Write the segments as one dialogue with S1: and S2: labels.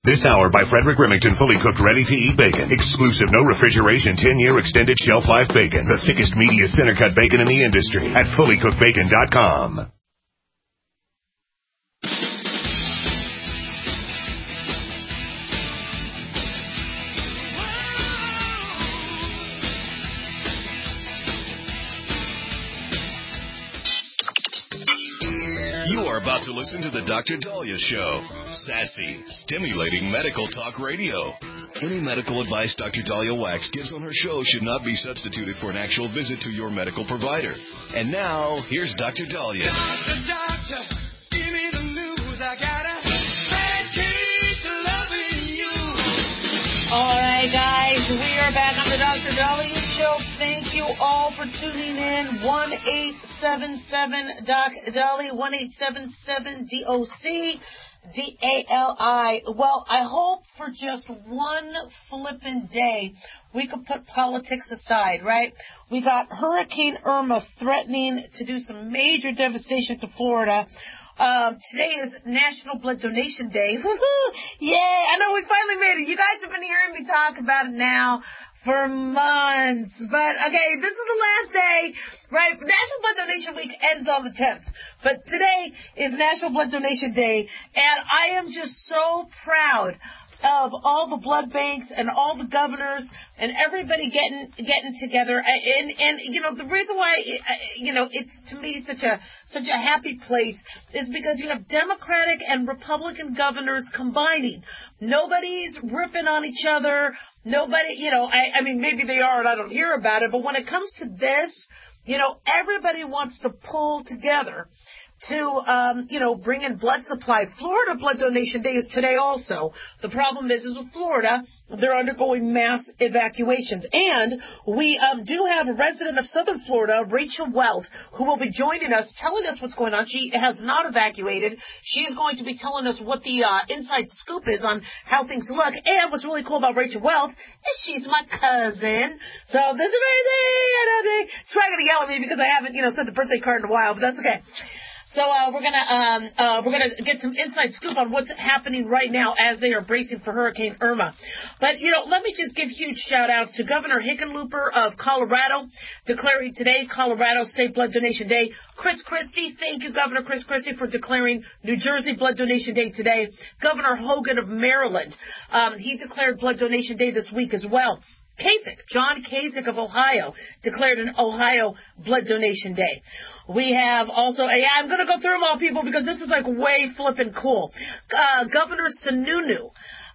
S1: This hour by Frederick Remington, fully cooked, ready-to-eat bacon. Exclusive, no refrigeration, 10-year extended shelf life bacon. The thickest, meatiest center-cut bacon in the industry at fullycookedbacon.com.
S2: You are about to listen to the Dr. Daliah Show. Sassy, stimulating medical talk radio. Any medical advice Dr. Daliah Wax gives on her show should not be substituted for an actual visit to your medical provider. And now, here's Dr. Daliah.
S3: Doctor, give me the news. I got a bad case of loving you.
S4: All right, guys, we are back on the Dr. Daliah Show. Thank you all for tuning in. 1-877-DOC Dali, 1-877-DOC-DALI. Well, I hope for just one flippin' day we could put politics aside, right? We got Hurricane Irma threatening to do some major devastation to Florida. Today is National Blood Donation Day. Yay! I know we finally made it. You guys have been hearing me talk about it now for months. But, okay, this is the last day, right? National Blood Donation Week ends on the 10th. But today is National Blood Donation Day, and I am just so proud of all the blood banks and all the governors and everybody getting together. And you know, the reason why, it's to me such a happy place is because you have Democratic and Republican governors combining. Nobody's ripping on each other. Nobody, I mean, maybe they are and I don't hear about it, but when it comes to this, everybody wants to pull together to, bring in blood supply. Florida Blood Donation Day is today also. The problem is with Florida, they're undergoing mass evacuations. And we do have a resident of Southern Florida, Rachel Welt, who will be joining us, telling us what's going on. She has not evacuated. She is going to be telling us what the inside scoop is on how things look. And what's really cool about Rachel Welt is she's my cousin. So this is amazing. She's probably going to yell at me because I haven't, sent the birthday card in a while, but that's okay. So we're gonna get some inside scoop on what's happening right now as they are bracing for Hurricane Irma. But let me just give huge shout outs to Governor Hickenlooper of Colorado, declaring today Colorado State Blood Donation Day. Chris Christie, thank you, Governor Chris Christie, for declaring New Jersey Blood Donation Day today. Governor Hogan of Maryland, he declared Blood Donation Day this week as well. John Kasich of Ohio, declared an Ohio Blood Donation Day. We have also, I'm going to go through them all, people, because this is like way flippin' cool. Governor Sununu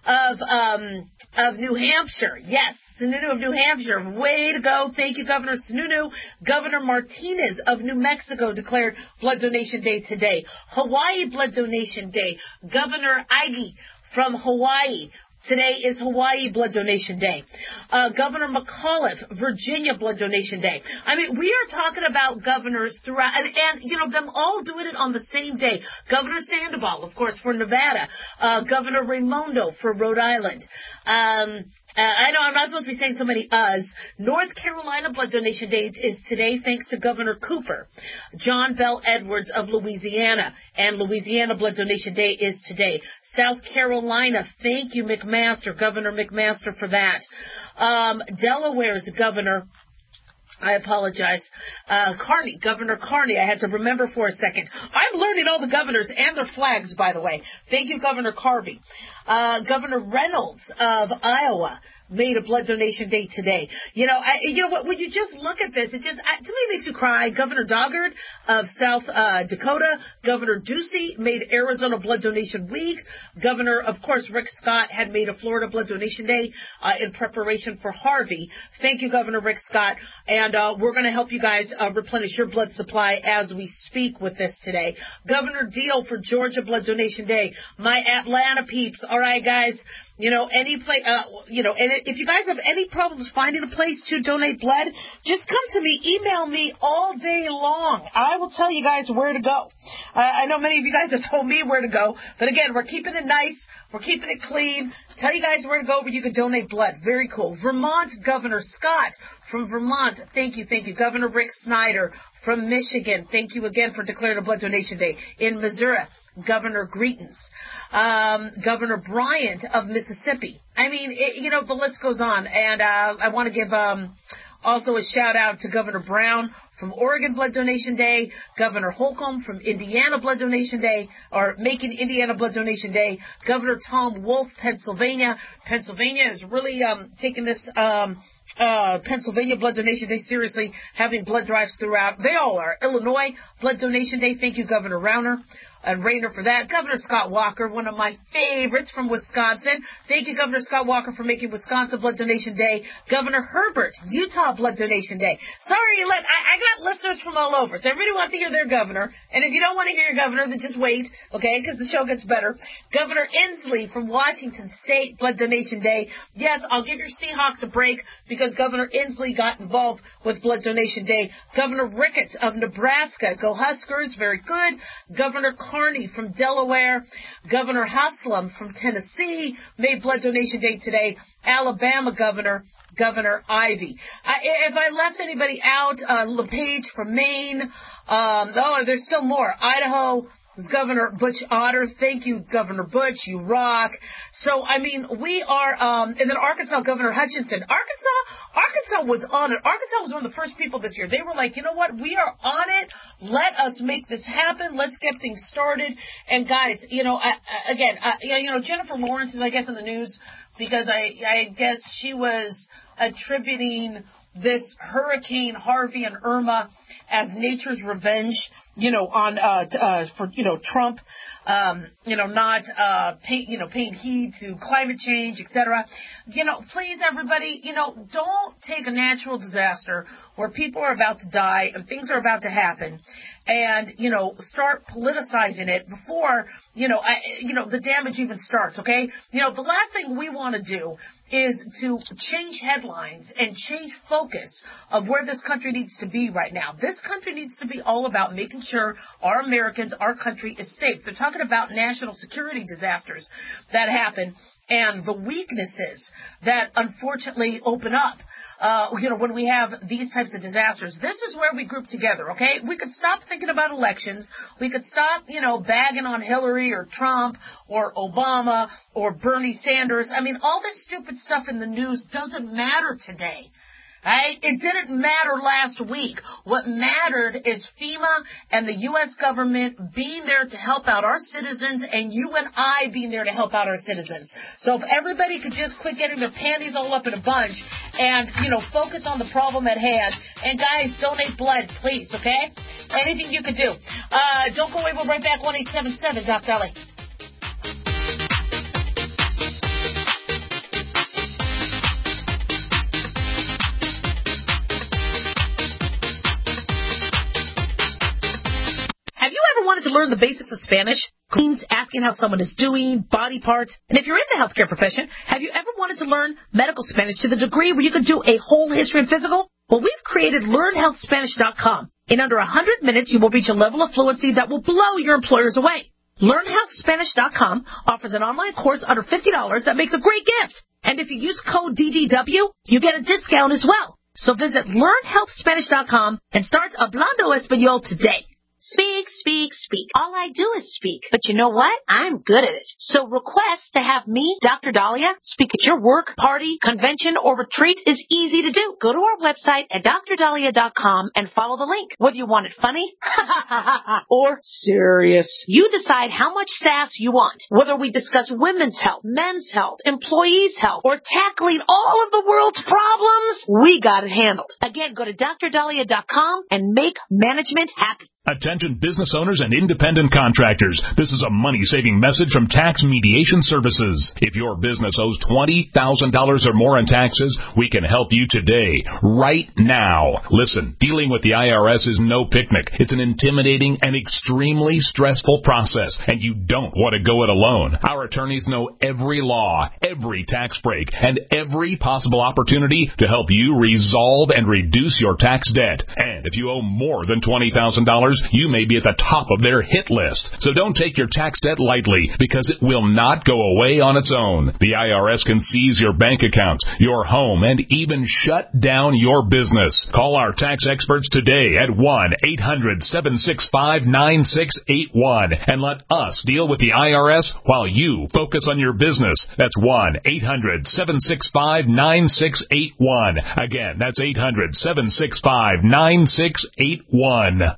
S4: of New Hampshire. Yes, Sununu of New Hampshire. Way to go. Thank you, Governor Sununu. Governor Martinez of New Mexico declared Blood Donation Day today. Hawaii Blood Donation Day. Governor Ige from Hawaii. Today is Hawaii Blood Donation Day. Governor McAuliffe, Virginia Blood Donation Day. I mean, we are talking about governors throughout, and them all doing it on the same day. Governor Sandoval, of course, for Nevada. Governor Raimondo for Rhode Island. I know I'm not supposed to be saying so many uhs. North Carolina Blood Donation Day is today, thanks to Governor Cooper. John Bell Edwards of Louisiana, and Louisiana Blood Donation Day is today. South Carolina, thank you, Governor McMaster, for that. Delaware's governor, I apologize. Governor Carney. I had to remember for a second. I'm learning all the governors and their flags, by the way. Thank you, Governor Carvey. Governor Reynolds of Iowa made a blood donation day today. When you just look at this, it just, to me, makes you cry. Governor Doggard of South Dakota, Governor Ducey made Arizona Blood Donation Week. Governor, of course, Rick Scott had made a Florida Blood Donation Day in preparation for Harvey. Thank you, Governor Rick Scott. And we're going to help you guys replenish your blood supply as we speak with this today. Governor Deal for Georgia Blood Donation Day. My Atlanta peeps. All right, guys. Any place, and if you guys have any problems finding a place to donate blood, just come to me, email me all day long. I will tell you guys where to go. I know many of you guys have told me where to go, but again, we're keeping it nice. We're keeping it clean. Tell you guys where to go where you can donate blood. Very cool. Vermont Governor Scott from Vermont. Thank you. Governor Rick Snyder from Michigan. Thank you again for declaring a blood donation day. In Missouri, Governor Greetens. Governor Bryant of Mississippi. I mean, the list goes on. And I want to give also a shout out to Governor Brown from Oregon Blood Donation Day, Governor Holcomb from Indiana Blood Donation Day, or making Indiana Blood Donation Day, Governor Tom Wolf, Pennsylvania. Pennsylvania is really taking this Pennsylvania Blood Donation Day seriously, having blood drives throughout. They all are. Illinois Blood Donation Day. Thank you, Governor Rayner for that. Governor Scott Walker, one of my favorites from Wisconsin. Thank you, Governor Scott Walker, for making Wisconsin Blood Donation Day. Governor Herbert, Utah Blood Donation Day. Sorry, I got listeners from all over, so everybody wants to hear their governor. And if you don't want to hear your governor, then just wait, okay, because the show gets better. Governor Inslee from Washington State, Blood Donation Day. Yes, I'll give your Seahawks a break because Governor Inslee got involved with Blood Donation Day. Governor Ricketts of Nebraska, go Huskers, very good. Governor Carney from Delaware. Governor Haslam from Tennessee made Blood Donation Day today. Alabama Governor Ivey. If I left anybody out, LePage from Maine. There's still more. Idaho. Governor Butch Otter. Thank you, Governor Butch. You rock. So, I mean, we are, and then Arkansas, Governor Hutchinson. Arkansas was on it. Arkansas was one of the first people this year. They were like, you know what? We are on it. Let us make this happen. Let's get things started. And guys, Jennifer Lawrence is, I guess, in the news because I guess she was attributing this Hurricane Harvey and Irma as nature's revenge, for Trump, not paying heed to climate change, etc. Please, everybody, don't take a natural disaster where people are about to die and things are about to happen and, start politicizing it before, the damage even starts, okay? The last thing we want to do is to change headlines and change focus of where this country needs to be right now. This country needs to be all about making sure our Americans, our country is safe. They're talking about national security disasters that happen and the weaknesses that unfortunately open up, when we have these types of disasters. This is where we group together, okay? We could stop thinking about elections. We could stop, bagging on Hillary or Trump or Obama or Bernie Sanders. I mean, all this stupid stuff in the news doesn't matter today. Right? It didn't matter last week. What mattered is FEMA and the U.S. government being there to help out our citizens and you and I being there to help out our citizens. So if everybody could just quit getting their panties all up in a bunch and, focus on the problem at hand. And guys, donate blood, please, okay? Anything you could do. Don't go away. We'll be right back. 1-877 Doc Dolly. Wanted to learn the basics of Spanish, means asking how someone is doing, body parts, and if you're in the healthcare profession, have you ever wanted to learn medical Spanish to the degree where you could do a whole history and physical? Well, we've created LearnHealthSpanish.com. In under 100 minutes, you will reach a level of fluency that will blow your employers away. LearnHealthSpanish.com offers an online course under $50 that makes a great gift. And if you use code DDW, you get a discount as well. So visit LearnHealthSpanish.com and start Hablando Español today. Speak, speak, speak. All I do is speak. But you know what? I'm good at it. So request to have me, Dr. Dahlia, speak at your work, party, convention, or retreat is easy to do. Go to our website at drdahlia.com and follow the link. Whether you want it funny or serious, you decide how much sass you want. Whether we discuss women's health, men's health, employees' health, or tackling all of the world's problems, we got it handled. Again, go to drdahlia.com and make management happy.
S5: Attention business owners and independent contractors. This is a money-saving message from Tax Mediation Services. If your business owes $20,000 or more in taxes, we can help you today, right now. Listen, dealing with the IRS is no picnic. It's an intimidating and extremely stressful process, and you don't want to go it alone. Our attorneys know every law, every tax break, and every possible opportunity to help you resolve and reduce your tax debt. And If you owe more than $20,000, you may be at the top of their hit list. So don't take your tax debt lightly, because it will not go away on its own. The IRS can seize your bank account, your home, and even shut down your business. Call our tax experts today at 1-800-765-9681 and let us deal with the IRS while you focus on your business. That's 1-800-765-9681. Again, that's 800-765-9681.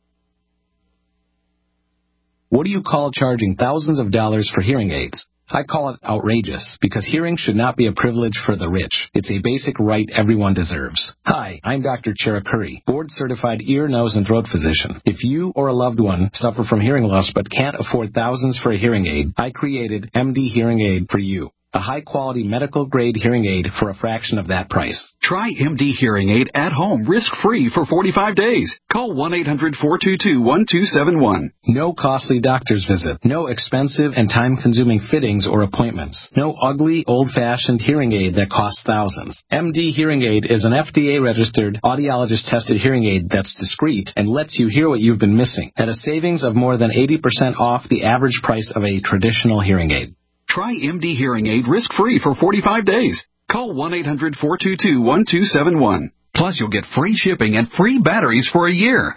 S6: What do you call charging thousands of dollars for hearing aids? I call it outrageous, because hearing should not be a privilege for the rich. It's a basic right everyone deserves. Hi, I'm Dr. Cherukuri, board-certified ear, nose, and throat physician. If you or a loved one suffer from hearing loss but can't afford thousands for a hearing aid, I created MD Hearing Aid for you. A high-quality medical-grade hearing aid for a fraction of that price.
S7: Try MD Hearing Aid at home, risk-free for 45 days. Call 1-800-422-1271.
S6: No costly doctor's visit. No expensive and time-consuming fittings or appointments. No ugly, old-fashioned hearing aid that costs thousands. MD Hearing Aid is an FDA-registered, audiologist-tested hearing aid that's discreet and lets you hear what you've been missing at a savings of more than 80% off the average price of a traditional hearing aid.
S7: Try MD Hearing Aid risk-free for 45 days. Call 1-800-422-1271. Plus, you'll get free shipping and free batteries for a year.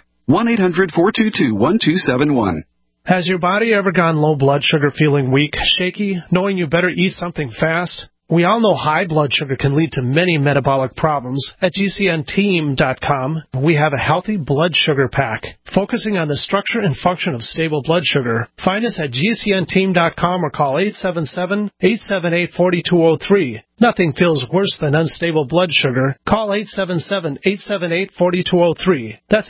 S7: 1-800-422-1271.
S8: Has your body ever gone low blood sugar, feeling weak, shaky, knowing you better eat something fast? We all know high blood sugar can lead to many metabolic problems. At GCNteam.com, we have a healthy blood sugar pack, focusing on the structure and function of stable blood sugar. Find us at GCNteam.com or call 877-878-4203. Nothing feels worse than unstable blood sugar. Call 877-878-4203. That's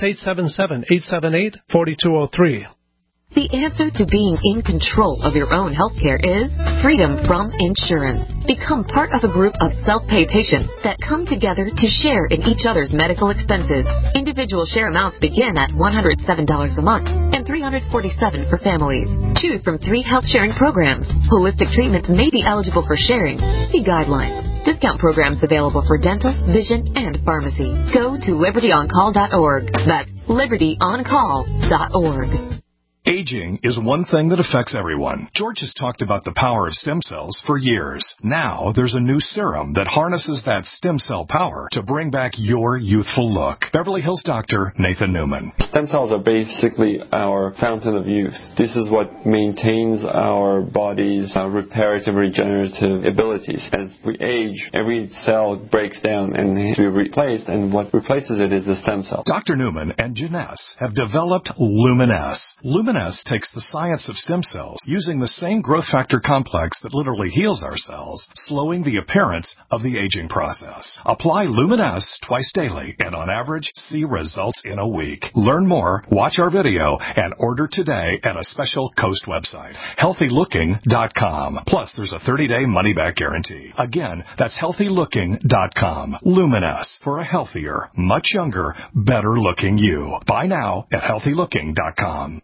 S8: 877-878-4203.
S9: The answer to being in control of your own health care is freedom from insurance. Become part of a group of self-pay patients that come together to share in each other's medical expenses. Individual share amounts begin at $107 a month and $347 for families. Choose from 3 health sharing programs. Holistic treatments may be eligible for sharing. See guidelines. Discount programs available for dental, vision, and pharmacy. Go to libertyoncall.org. That's libertyoncall.org.
S10: Aging is one thing that affects everyone. George has talked about the power of stem cells for years. Now, there's a new serum that harnesses that stem cell power to bring back your youthful look. Beverly Hills doctor Nathan Newman.
S11: Stem cells are basically our fountain of youth. This is what maintains our body's reparative, regenerative abilities. As we age, every cell breaks down and needs to be replaced, and what replaces it is the stem cell.
S10: Dr. Newman and Janess have developed Luminess. Luminess takes the science of stem cells, using the same growth factor complex that literally heals our cells, slowing the appearance of the aging process. Apply Luminess twice daily, and on average, see results in a week. Learn more, watch our video, and order today at a special Coast website, healthylooking.com. Plus, there's a 30-day money-back guarantee. Again, that's healthylooking.com. Luminess, for a healthier, much younger, better-looking you. Buy now at healthylooking.com.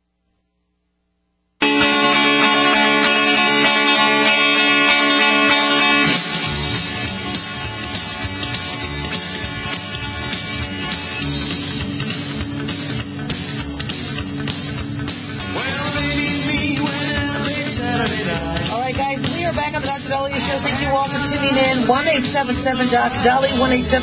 S4: Back on the Dr. Dahlia Show. Thank you all for tuning in. 1-877-Dr.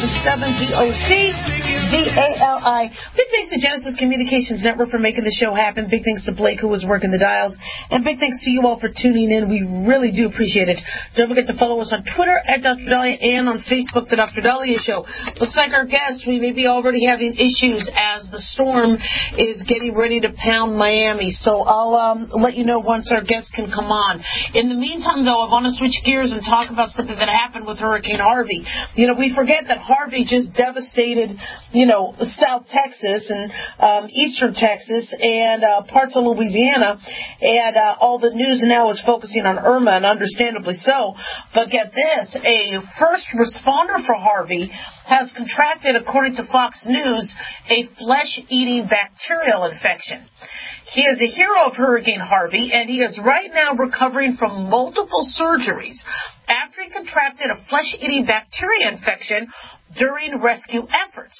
S4: 1-877-DOC-DALI. Big thanks to Genesis Communications Network for making the show happen. Big thanks to Blake, who was working the dials. And big thanks to you all for tuning in. We really do appreciate it. Don't forget to follow us on Twitter at Dr. Dahlia and on Facebook, The Dr. Dahlia Show. Looks like our guest, we may be already having issues as the storm is getting ready to pound Miami. So I'll let you know once our guest can come on. In the meantime, though, I want to switch gears and talk about something that happened with Hurricane Harvey. You know, we forget that Harvey just devastated, South Texas and eastern Texas and parts of Louisiana, and all the news now is focusing on Irma, and understandably so. But get this, a first responder for Harvey has contracted, according to Fox News, a flesh-eating bacterial infection. He is a hero of Hurricane Harvey, and he is right now recovering from multiple surgeries after he contracted a flesh-eating bacteria infection during rescue efforts.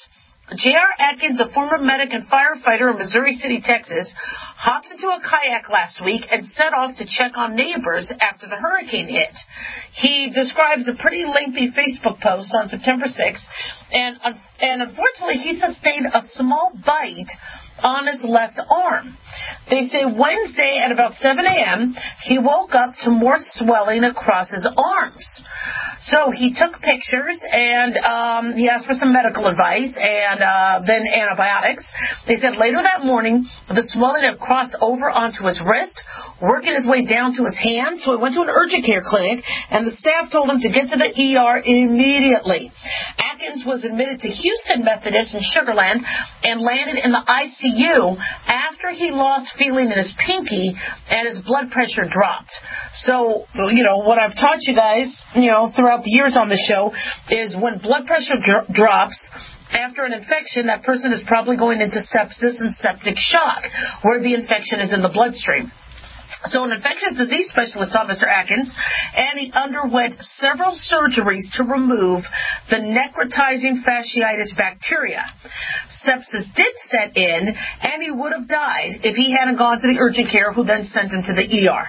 S4: J.R. Atkins, a former medic and firefighter in Missouri City, Texas, hopped into a kayak last week and set off to check on neighbors after the hurricane hit. He describes a pretty lengthy Facebook post on September 6th, and unfortunately he sustained a small bite on his left arm. They say Wednesday at about 7 a.m., he woke up to more swelling across his arms. So he took pictures, and he asked for some medical advice and then antibiotics. They said later that morning, the swelling had crossed over onto his wrist, working his way down to his hand. So he went to an urgent care clinic, and the staff told him to get to the ER immediately. Atkins was admitted to Houston Methodist in Sugar Land and landed in the ICU after he lost feeling in his pinky and his blood pressure dropped. So, what I've taught you guys, throughout the years on the show is when blood pressure drops after an infection, that person is probably going into sepsis and septic shock, where the infection is in the bloodstream. So an infectious disease specialist saw Mr. Atkins, and he underwent several surgeries to remove the necrotizing fasciitis bacteria. Sepsis did set in, and he would have died if he hadn't gone to the urgent care, who then sent him to the ER.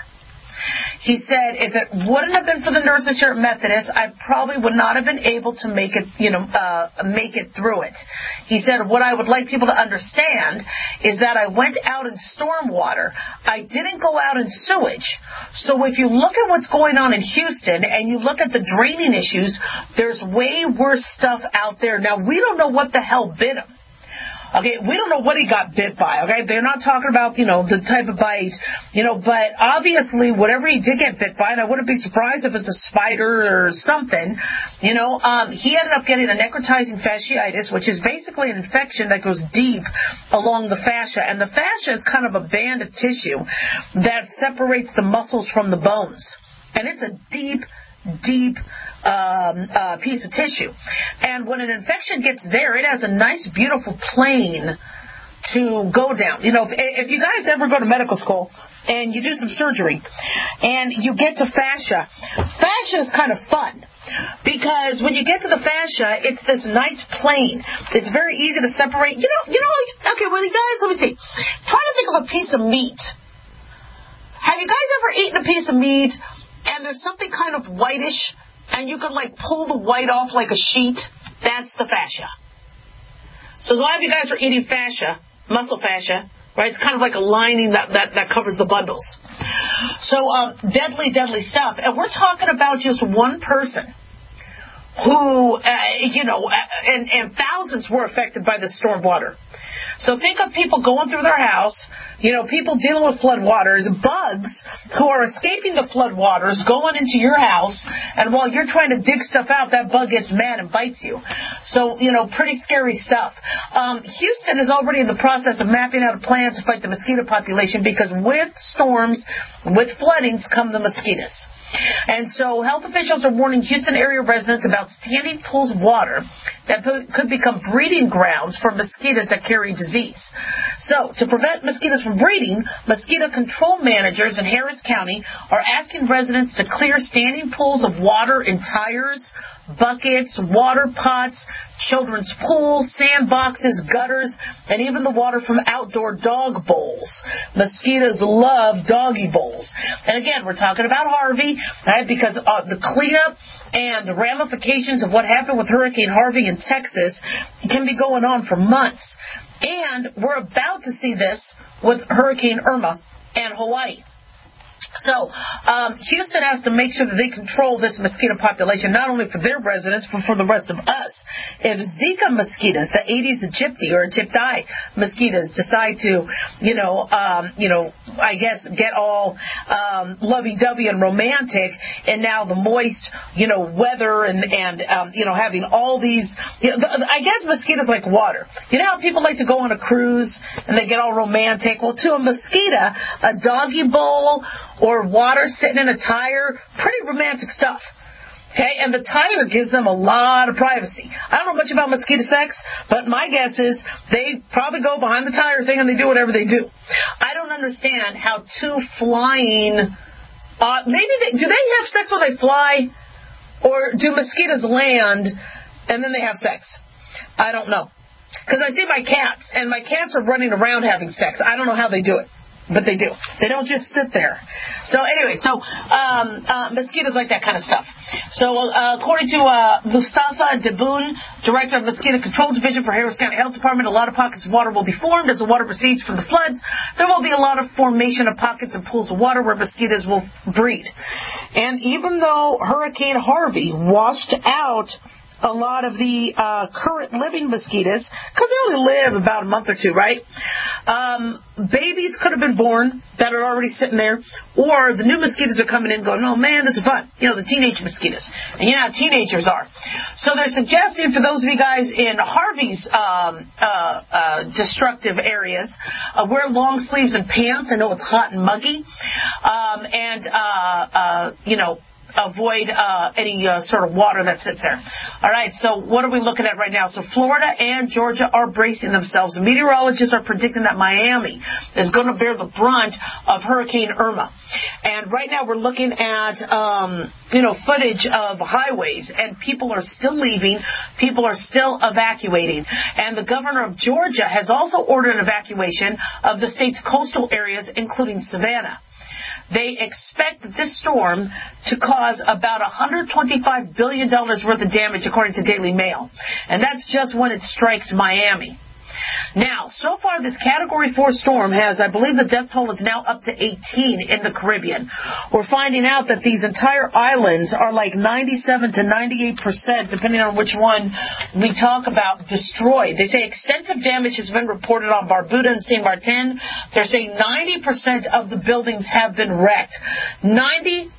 S4: He said, if it wouldn't have been for the nurses here at Methodist, I probably would not have been able to make it through it. He said, what I would like people to understand is that I went out in storm water. I didn't go out in sewage. So if you look at what's going on in Houston and you look at the draining issues, there's way worse stuff out there. Now, we don't know what the hell bit him. Okay, we don't know what he got bit by, okay? They're not talking about, the type of bite, but obviously whatever he did get bit by, and I wouldn't be surprised if it's a spider or something, he ended up getting a necrotizing fasciitis, which is basically an infection that goes deep along the fascia. And the fascia is kind of a band of tissue that separates the muscles from the bones. And it's a deep piece of tissue. And when an infection gets there, it has a nice, beautiful plane to go down. If you guys ever go to medical school and you do some surgery and you get to fascia is kind of fun. Because when you get to the fascia, it's this nice plane. It's very easy to separate. Okay, well, you guys, let me see. Try to think of a piece of meat. Have you guys ever eaten a piece of meat and there's something kind of whitish, and you can, pull the white off like a sheet? That's the fascia. So a lot of you guys are eating fascia, muscle fascia, right? It's kind of like a lining that covers the bundles. So deadly stuff. And we're talking about just one person who, and thousands were affected by the storm water. So think of people going through their house, people dealing with floodwaters, bugs who are escaping the floodwaters, going into your house, and while you're trying to dig stuff out, that bug gets mad and bites you. So, pretty scary stuff. Houston is already in the process of mapping out a plan to fight the mosquito population, because with storms, with floodings come the mosquitoes. And so health officials are warning Houston area residents about standing pools of water that could become breeding grounds for mosquitoes that carry disease. So to prevent mosquitoes from breeding, mosquito control managers in Harris County are asking residents to clear standing pools of water in tires, buckets, water pots, children's pools, sandboxes, gutters, and even the water from outdoor dog bowls. Mosquitoes love doggy bowls. And again, we're talking about Harvey, right? Because the cleanup and the ramifications of what happened with Hurricane Harvey in Texas can be going on for months. And we're about to see this with Hurricane Irma and Hawaii. So Houston has to make sure that they control this mosquito population, not only for their residents, but for the rest of us. If Zika mosquitoes, the Aedes aegypti or aegypti mosquitoes, decide to, I guess get all lovey-dovey and romantic, and now the moist, weather and having all these, I guess mosquitoes like water. You know how people like to go on a cruise and they get all romantic? Well, to a mosquito, a doggy bowl or water sitting in a tire, pretty romantic stuff. Okay, and the tire gives them a lot of privacy. I don't know much about mosquito sex, but my guess is they probably go behind the tire thing and they do whatever they do. I don't understand how two flying, do they have sex when they fly? Or do mosquitoes land and then they have sex? I don't know. Because I see my cats, and my cats are running around having sex. I don't know how they do it, but they do. They don't just sit there. So anyway, mosquitoes like that kind of stuff. So according to Mustafa Deboon, Director of Mosquito Control Division for Harris County Health Department, a lot of pockets of water will be formed as the water recedes from the floods. There will be a lot of formation of pockets and pools of water where mosquitoes will breed. And even though Hurricane Harvey washed out a lot of the current living mosquitoes, because they only live about a month or two, right? Babies could have been born that are already sitting there, or the new mosquitoes are coming in going, oh man, this is fun. The teenage mosquitoes. And you know how teenagers are. So they're suggesting for those of you guys in Harvey's destructive areas, wear long sleeves and pants. I know it's hot and muggy. Avoid any sort of water that sits there. All right, so what are we looking at right now? So Florida and Georgia are bracing themselves. Meteorologists are predicting that Miami is going to bear the brunt of Hurricane Irma. And right now we're looking at, footage of highways, and people are still leaving. People are still evacuating. And the governor of Georgia has also ordered an evacuation of the state's coastal areas, including Savannah. They expect this storm to cause about $125 billion worth of damage, according to Daily Mail. And that's just when it strikes Miami. Now, so far, this Category 4 storm has, I believe the death toll is now up to 18 in the Caribbean. We're finding out that these entire islands are like 97 to 98%, depending on which one we talk about, destroyed. They say extensive damage has been reported on Barbuda and St. Martin. They're saying 90% of the buildings have been wrecked. 90%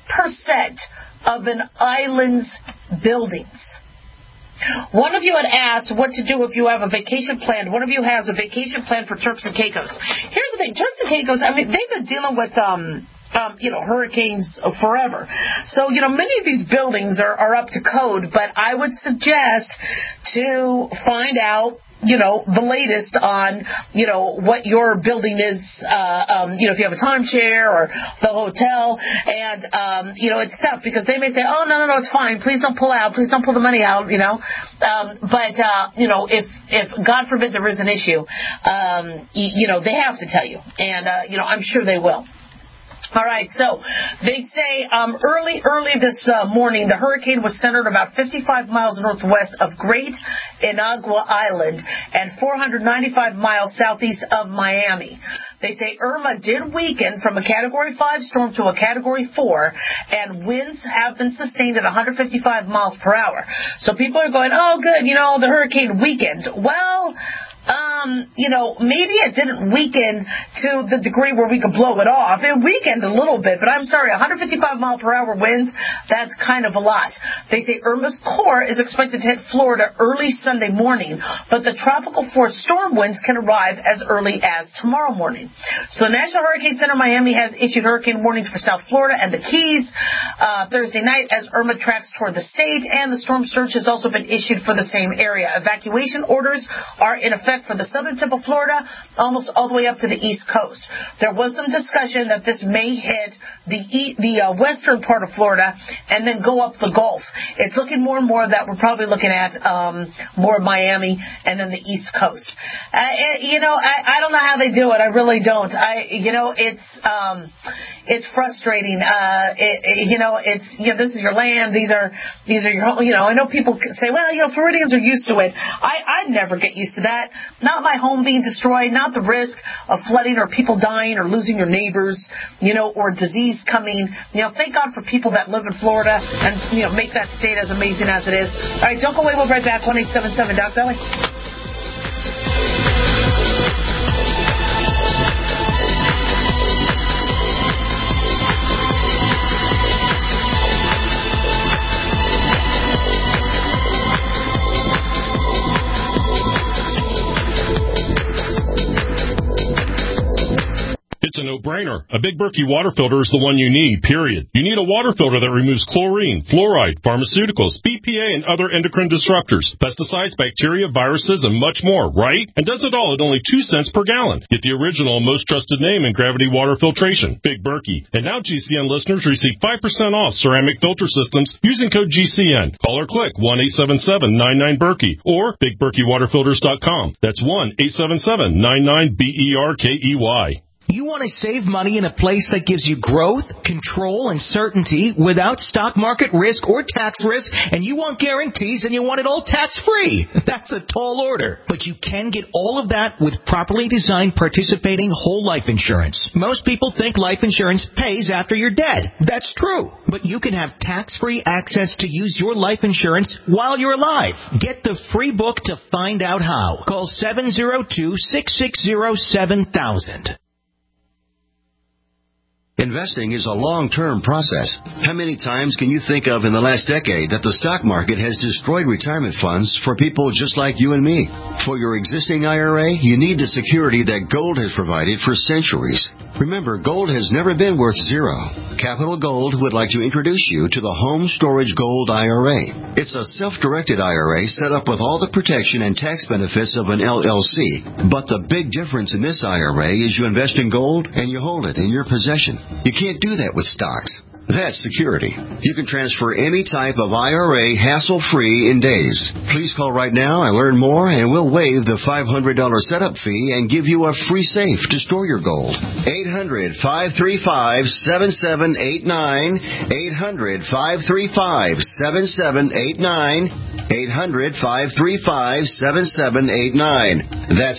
S4: of an island's buildings. One of you had asked what to do if you have a vacation planned. One of you has a vacation plan for Turks and Caicos. Here's the thing. Turks and Caicos, they've been dealing with, hurricanes forever. So, many of these buildings are up to code, but I would suggest to find out the latest on, what your building is, if you have a timeshare or the hotel. And, it's tough because they may say, oh, no, it's fine. Please don't pull out. Please don't pull the money out, But, if God forbid there is an issue, they have to tell you. And, I'm sure they will. All right, so they say early this morning, the hurricane was centered about 55 miles northwest of Great Inagua Island and 495 miles southeast of Miami. They say Irma did weaken from a Category 5 storm to a Category 4, and winds have been sustained at 155 miles per hour. So people are going, oh, good, the hurricane weakened. Well, maybe it didn't weaken to the degree where we could blow it off. It weakened a little bit, but I'm sorry, 155 mile per hour winds, that's kind of a lot. They say Irma's core is expected to hit Florida early Sunday morning, but the tropical force storm winds can arrive as early as tomorrow morning. So the National Hurricane Center Miami has issued hurricane warnings for South Florida and the Keys Thursday night as Irma tracks toward the state, and the storm surge has also been issued for the same area. Evacuation orders are in effect for the southern tip of Florida, almost all the way up to the East Coast. There was some discussion that this may hit the western part of Florida and then go up the Gulf. It's looking more and more that we're probably looking at more Miami and then the East Coast. I don't know how they do it. I really don't. It's frustrating. This is your land. These are your. I know people say, well, Floridians are used to it. I'd never get used to that. Not my home being destroyed, not the risk of flooding or people dying or losing your neighbors, or disease coming. Thank God for people that live in Florida and, make that state as amazing as it is. All right, don't go away. We'll be right back. 1-877 Doc Belly.
S12: It's a no no-brainer. A Big Berkey water filter is the one you need, period. You need a water filter that removes chlorine, fluoride, pharmaceuticals, BPA, and other endocrine disruptors, pesticides, bacteria, viruses, and much more, right? And does it all at only 2 cents per gallon. Get the original and most trusted name in gravity water filtration, Big Berkey. And now GCN listeners receive 5% off ceramic filter systems using code GCN. Call or click 1-877-99-BERKEY or BigBerkeyWaterFilters.com. That's 1-877-99-BERKEY.
S13: You want to save money in a place that gives you growth, control, and certainty without stock market risk or tax risk, and you want guarantees and you want it all tax-free. That's a tall order. But you can get all of that with properly designed participating whole life insurance. Most people think life insurance pays after you're dead. That's true. But you can have tax-free access to use your life insurance while you're alive. Get the free book to find out how. Call 702-660-7000.
S14: Investing is a long-term process. How many times can you think of in the last decade that the stock market has destroyed retirement funds for people just like you and me? For your existing IRA, you need the security that gold has provided for centuries. Remember, gold has never been worth zero. Capital Gold would like to introduce you to the Home Storage Gold IRA. It's a self-directed IRA set up with all the protection and tax benefits of an LLC. But the big difference in this IRA is you invest in gold and you hold it in your possession. You can't do that with stocks. That's security. You can transfer any type of IRA hassle-free in days. Please call right now and learn more, and we'll waive the $500 setup fee and give you a free safe to store your gold. 800-535-7789. 800-535-7789. 800-535-7789. That's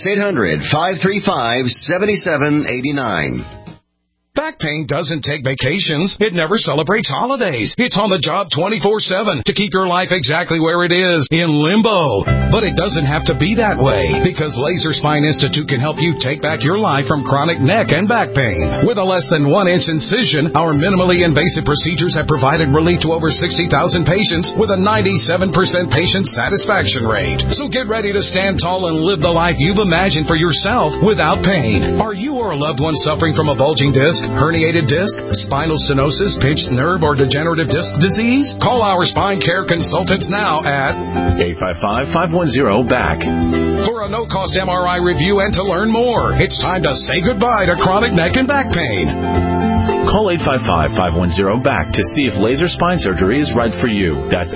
S14: 800-535-7789.
S15: Back pain doesn't take vacations. It never celebrates holidays. It's on the job 24/7 to keep your life exactly where it is, in limbo. But it doesn't have to be that way, because Laser Spine Institute can help you take back your life from chronic neck and back pain. With a less than 1-inch incision, our minimally invasive procedures have provided relief to over 60,000 patients with a 97% patient satisfaction rate. So get ready to stand tall and live the life you've imagined for yourself without pain. Are you or a loved one suffering from a bulging disc, herniated disc, spinal stenosis, pinched nerve, or degenerative disc disease? Call our spine care consultants now at
S5: 855-510-BACK.
S15: For a no-cost MRI review and to learn more. It's time to say goodbye to chronic neck and back pain.
S5: Call 855-510-BACK to see if laser spine surgery is right for you. That's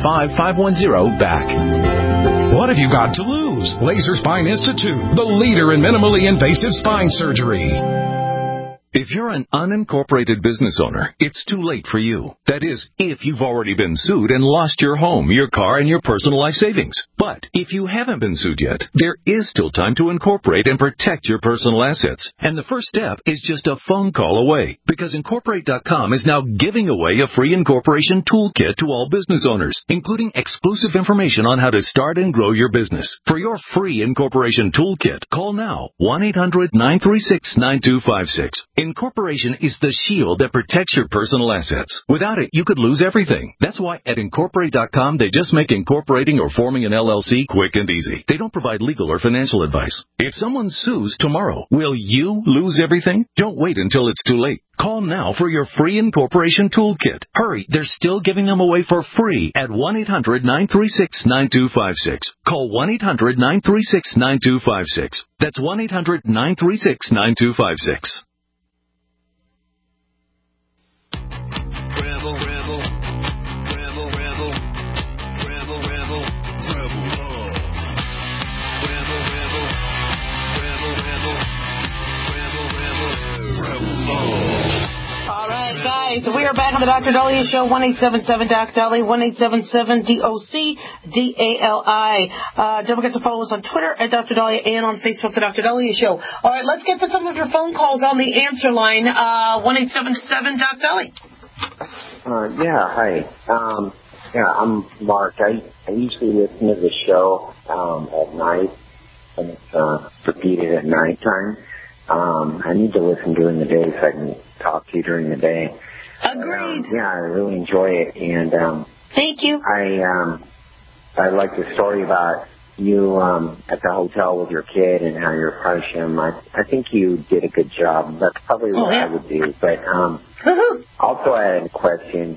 S5: 855-510-BACK.
S15: What have you got to lose? Laser Spine Institute, the leader in minimally invasive spine surgery.
S16: If you're an unincorporated business owner, it's too late for you. That is, if you've already been sued and lost your home, your car, and your personal life savings. But if you haven't been sued yet, there is still time to incorporate and protect your personal assets. And the first step is just a phone call away, because Incorporate.com is now giving away a free incorporation toolkit to all business owners, including exclusive information on how to start and grow your business. For your free incorporation toolkit, call now, 1-800-936-9256. Incorporation is the shield that protects your personal assets. Without it, you could lose everything. That's why at Incorporate.com, they just make incorporating or forming an LLC quick and easy. They don't provide legal or financial advice. If someone sues tomorrow, will you lose everything? Don't wait until it's too late. Call now for your free incorporation toolkit. Hurry, they're still giving them away for free at 1-800-936-9256. Call 1-800-936-9256. That's 1-800-936-9256.
S4: So we are back on the Dr. Daliah Show, 1-877-DOC-DALI, 1-877-DOC-DALI. Don't forget to follow us on Twitter at Dr. Daliah and on Facebook, the Dr. Daliah Show. All right, let's get to some of your phone calls on the answer line, 1-877-DOC-DALI.
S17: Hi. I'm Mark. I usually listen to the show at night, and it's repeated at nighttime. I need to listen during the day so I can talk to you during the day.
S4: Agreed.
S17: I really enjoy it, and
S4: thank you.
S17: I like the story about you at the hotel with your kid and how you're approaching him. I think you did a good job. That's probably what I would do. But also I had a question.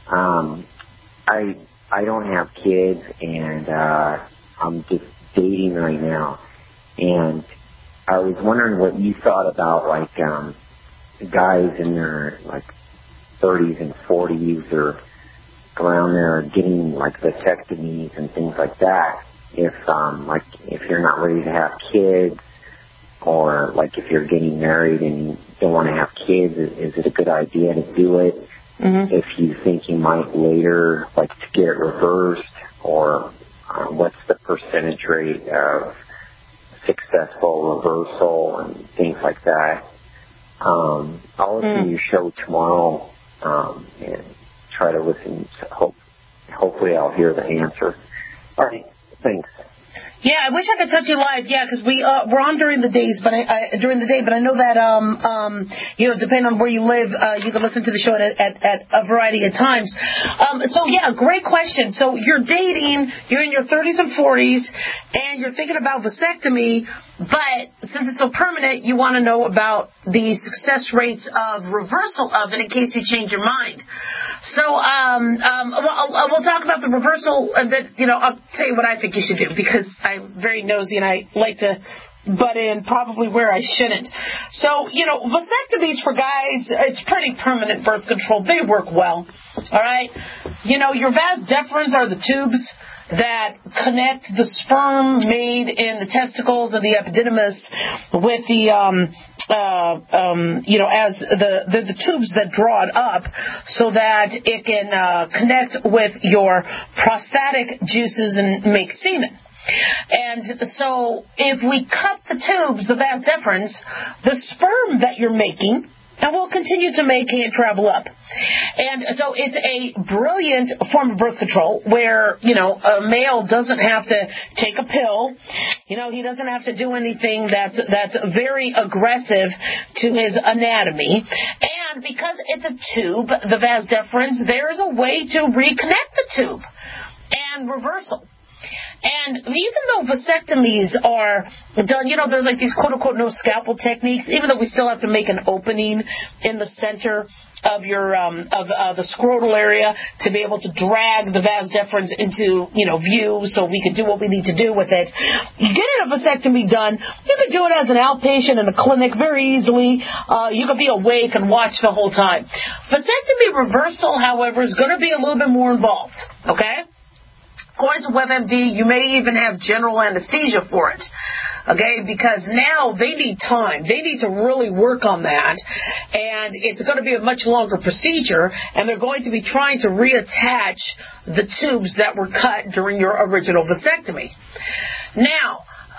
S17: I don't have kids, and I'm just dating right now. And I was wondering what you thought about, like, guys in their, like, 30s and 40s or around there getting, like, vasectomies and things like that. If you're not ready to have kids, or, like, if you're getting married and you don't want to have kids, is it a good idea to do it? Mm-hmm. If you think you might later, like, to get it reversed, or what's the percentage rate of successful reversal and things like that. I'll listen to your show tomorrow and try to listen. Hopefully I'll hear the answer. All right, thanks.
S4: Yeah, I wish I could touch you live. Yeah, because we're on during the day, but I know that depending on where you live, you can listen to the show at a variety of times. So yeah, great question. So you're dating, you're in your 30s and 40s, and you're thinking about vasectomy, but since it's so permanent, you want to know about the success rates of reversal of it in case you change your mind. So we'll talk about the reversal, and then I'll tell you what I think you should do, because I'm very nosy and I like to butt in probably where I shouldn't. So, vasectomies for guys, it's pretty permanent birth control. They work well. All right? Your vas deferens are the tubes that connect the sperm made in the testicles and the epididymis with the the tubes that draw it up so that it can connect with your prostatic juices and make semen. And so if we cut the tubes, the vas deferens, the sperm that you're making, and will continue to make, can't travel up. And so it's a brilliant form of birth control where, a male doesn't have to take a pill. He doesn't have to do anything that's very aggressive to his anatomy. And because it's a tube, the vas deferens, there's a way to reconnect the tube and reversal. And even though vasectomies are done, there's like these quote-unquote no scalpel techniques, even though we still have to make an opening in the center of your the scrotal area to be able to drag the vas deferens into view so we can do what we need to do with it. Getting a vasectomy done, you can do it as an outpatient in a clinic very easily. You can be awake and watch the whole time. Vasectomy reversal, however, is going to be a little bit more involved. Okay. According to WebMD, you may even have general anesthesia for it, okay, because now they need time. They need to really work on that, and it's going to be a much longer procedure, and they're going to be trying to reattach the tubes that were cut during your original vasectomy. Now,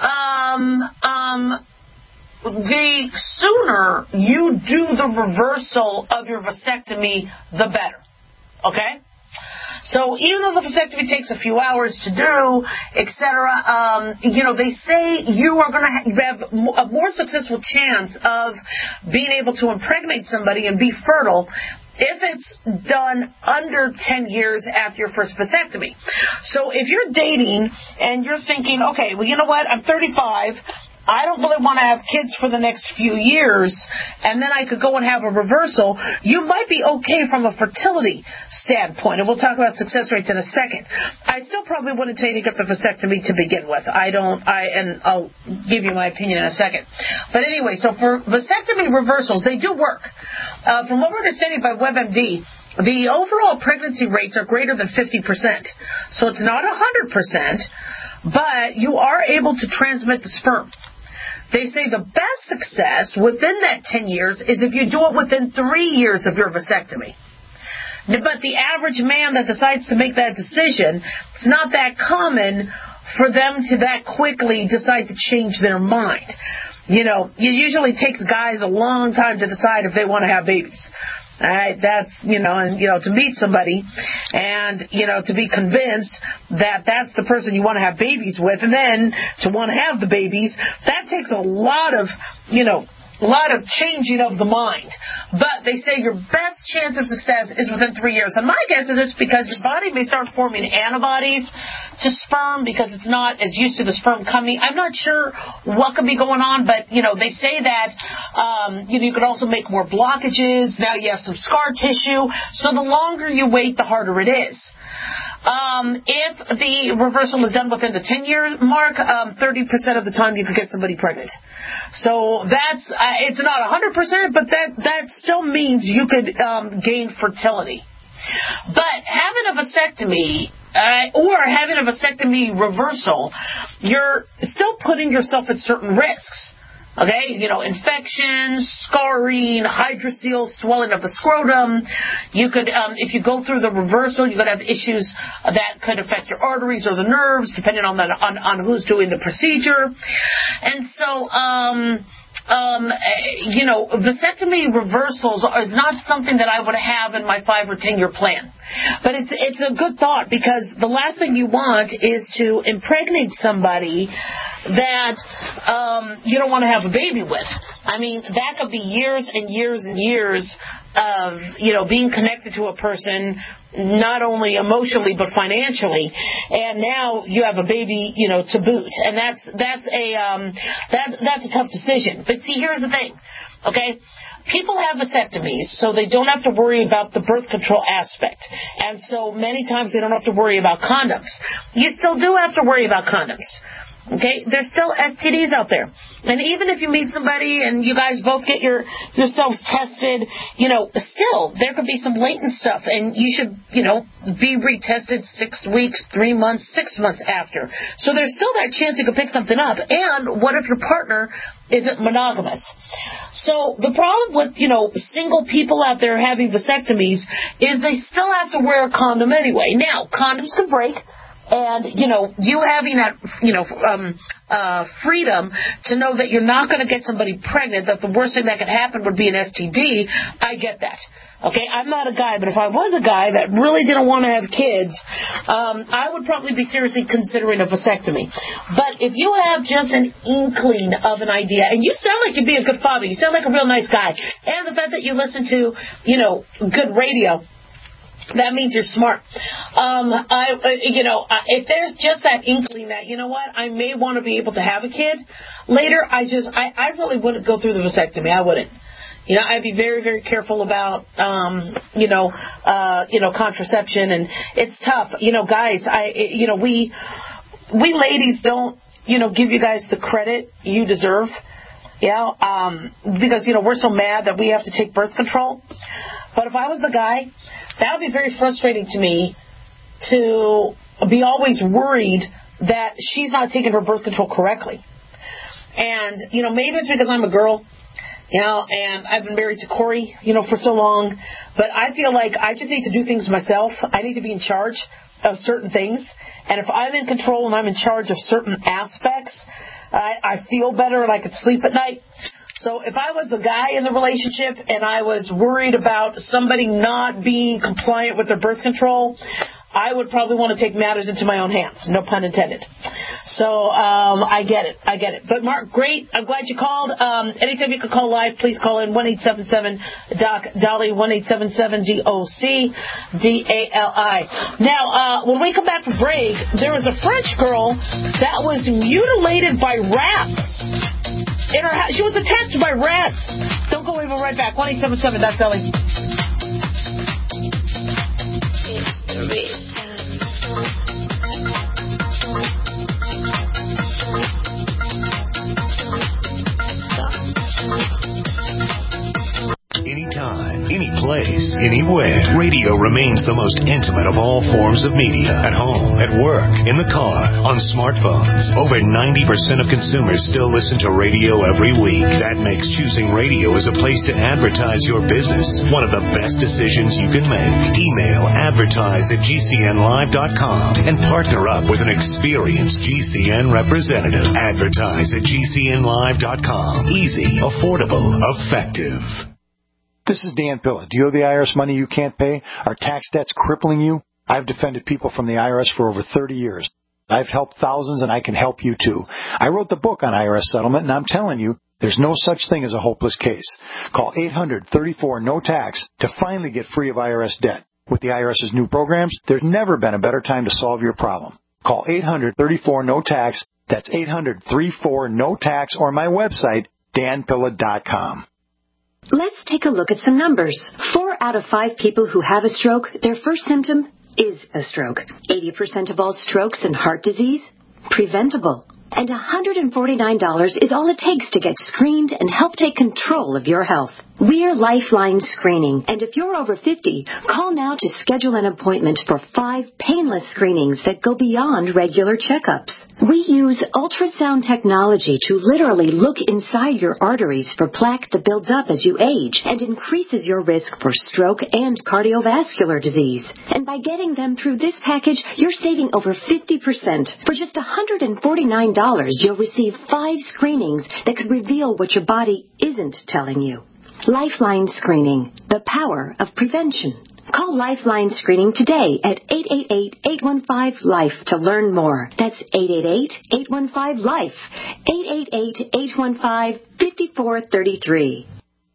S4: the sooner you do the reversal of your vasectomy, the better, okay? So even though the vasectomy takes a few hours to do, etc., they say you are going to have a more successful chance of being able to impregnate somebody and be fertile if it's done under 10 years after your first vasectomy. So if you're dating and you're thinking, okay, well, you know what, I'm 35, I don't really want to have kids for the next few years, and then I could go and have a reversal, you might be okay from a fertility standpoint, and we'll talk about success rates in a second. I still probably wouldn't tell you to get the vasectomy to begin with. And I'll give you my opinion in a second. But anyway, so for vasectomy reversals, they do work. From what we're understanding by WebMD, the overall pregnancy rates are greater than 50%. So it's not 100%, but you are able to transmit the sperm. They say the best success within that 10 years is if you do it within 3 years of your vasectomy. But the average man that decides to make that decision, it's not that common for them to that quickly decide to change their mind. It usually takes guys a long time to decide if they want to have babies. All right, that's, to meet somebody and, to be convinced that that's the person you want to have babies with, and then to want to have the babies, that takes a lot of, changing of the mind. But they say your best chance of success is within 3 years. And my guess is it's because your body may start forming antibodies to sperm because it's not as used to the sperm coming. I'm not sure what could be going on, but, they say that, you could also make more blockages. Now you have some scar tissue. So the longer you wait, the harder it is. If the reversal is done within the 10-year mark, 30% of the time you could get somebody pregnant. So that's, it's not 100%, but that still means you could gain fertility. But having a vasectomy, or having a vasectomy reversal, you're still putting yourself at certain risks. Okay, infections, scarring, hydrocele, swelling of the scrotum. You could, if you go through the reversal, you could have issues that could affect your arteries or the nerves, depending on who's doing the procedure. And so, vasectomy reversals is not something that I would have in my 5 or 10 year plan. But it's a good thought, because the last thing you want is to impregnate somebody that you don't want to have a baby with. I mean, that could be years and years and years of, being connected to a person, not only emotionally but financially, and now you have a baby, to boot, and that's a tough decision. But see, here's the thing, okay? People have vasectomies, so they don't have to worry about the birth control aspect, and so many times they don't have to worry about condoms. You still do have to worry about condoms. Okay, there's still STDs out there. And even if you meet somebody and you guys both get yourselves tested, still there could be some latent stuff, and you should, be retested 6 weeks, 3 months, 6 months after. So there's still that chance you could pick something up. And what if your partner isn't monogamous? So the problem with, single people out there having vasectomies is they still have to wear a condom anyway. Now, condoms can break. And, you having that, freedom to know that you're not going to get somebody pregnant, that the worst thing that could happen would be an STD, I get that. Okay, I'm not a guy, but if I was a guy that really didn't want to have kids, I would probably be seriously considering a vasectomy. But if you have just an inkling of an idea, and you sound like you'd be a good father, you sound like a real nice guy, and the fact that you listen to, good radio, that means you're smart. If there's just that inkling that, I may want to be able to have a kid later, I really wouldn't go through the vasectomy. I wouldn't. I'd be very, very careful about, contraception, and it's tough. Guys, we ladies don't, give you guys the credit you deserve. Because, we're so mad that we have to take birth control. But if I was the guy, that would be very frustrating to me to be always worried that she's not taking her birth control correctly. And, maybe it's because I'm a girl, and I've been married to Corey, for so long. But I feel like I just need to do things myself. I need to be in charge of certain things. And if I'm in control and I'm in charge of certain aspects, I feel better and I could sleep at night. So if I was the guy in the relationship and I was worried about somebody not being compliant with their birth control, I would probably want to take matters into my own hands. No pun intended. So I get it. But Mark, great. I'm glad you called. Anytime you can call live, please call in 1-877-DOC-DOLLY, 1-877-GOC-DALI. Now, when we come back from break, there was a French girl that was mutilated by rats. In her house. She was attacked by rats. Don't go away, we'll right back. 1-877-DOC-DOLLY.
S1: Anytime, any place, anywhere. Radio remains the most intimate of all forms of media. At home, at work, in the car, on smartphones. Over 90% of consumers still listen to radio every week. That makes choosing radio as a place to advertise your business one of the best decisions you can make. Email advertise@gcnlive.com and partner up with an experienced GCN representative. Advertise@gcnlive.com. Easy, affordable, effective.
S18: This is Dan Pilla. Do you owe the IRS money you can't pay? Are tax debts crippling you? I've defended people from the IRS for over 30 years. I've helped thousands, and I can help you too. I wrote the book on IRS settlement, and I'm telling you, There's no such thing as a hopeless case. Call 800-34-NO-TAX to finally get free of IRS debt. With the IRS's new programs, there's never been a better time to solve your problem. Call 800-34-NO-TAX. That's 800-34-NO-TAX, or my website, danpilla.com.
S19: Let's take a look at some numbers. 4 out of 5 people who have a stroke, their first symptom is a stroke. 80% of all strokes and heart disease, preventable. And $149 is all it takes to get screened and help take control of your health. We're Lifeline Screening, and if you're over 50, call now to schedule an appointment for 5 painless screenings that go beyond regular checkups. We use ultrasound technology to literally look inside your arteries for plaque that builds up as you age and increases your risk for stroke and cardiovascular disease. And by getting them through this package, you're saving over 50%. For just $149, you'll receive 5 screenings that could reveal what your body isn't telling you. Lifeline Screening, the power of prevention. Call Lifeline Screening today at 888-815-LIFE to learn more. That's 888-815-LIFE, 888-815-5433.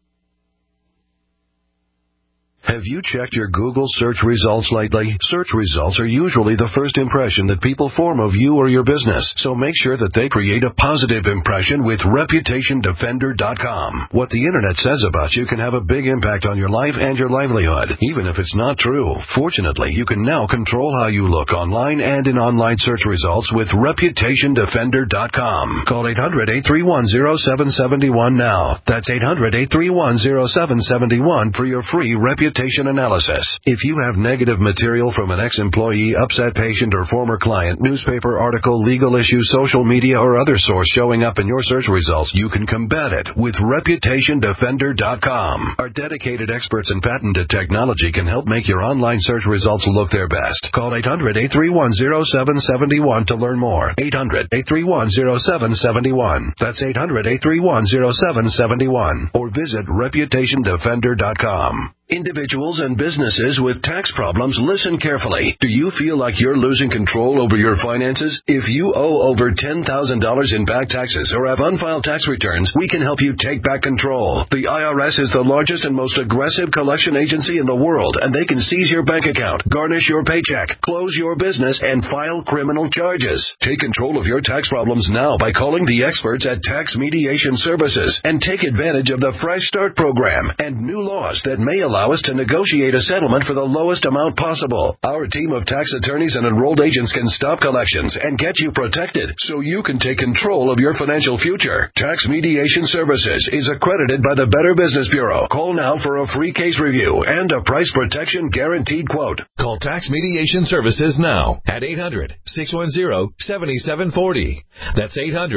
S20: Have you checked your Google search results lately? Search results are usually the first impression that people form of you or your business, so make sure that they create a positive impression with ReputationDefender.com. What the Internet says about you can have a big impact on your life and your livelihood, even if it's not true. Fortunately, you can now control how you look online and in online search results with ReputationDefender.com. Call 800-831-0771 now. That's 800-831-0771 for your free reputation analysis. If you have negative material from an ex-employee, upset patient, or former client, newspaper article, legal issue, social media, or other source showing up in your search results, you can combat it with ReputationDefender.com. Our dedicated experts in patented technology can help make your online search results look their best. Call 800-831-0771 to learn more. 800-831-0771. That's 800-831-0771. Or visit ReputationDefender.com. Individuals and businesses with tax problems, listen carefully. Do you feel like you're losing control over your finances? If you owe over $10,000 in back taxes or have unfiled tax returns, we can help you take back control. The IRS is the largest and most aggressive collection agency in the world, and they can seize your bank account, garnish your paycheck, close your business, and file criminal charges. Take control of your tax problems now by calling the experts at Tax Mediation Services and take advantage of the Fresh Start program and new laws that may allow us to negotiate a settlement for the lowest amount possible. Our team of tax attorneys and enrolled agents can stop collections and get you protected so you can take control of your financial future. Tax Mediation Services is accredited by the Better Business Bureau. Call now for a free case review and a price protection guaranteed quote.
S5: Call Tax Mediation Services now at 800-610-7740. That's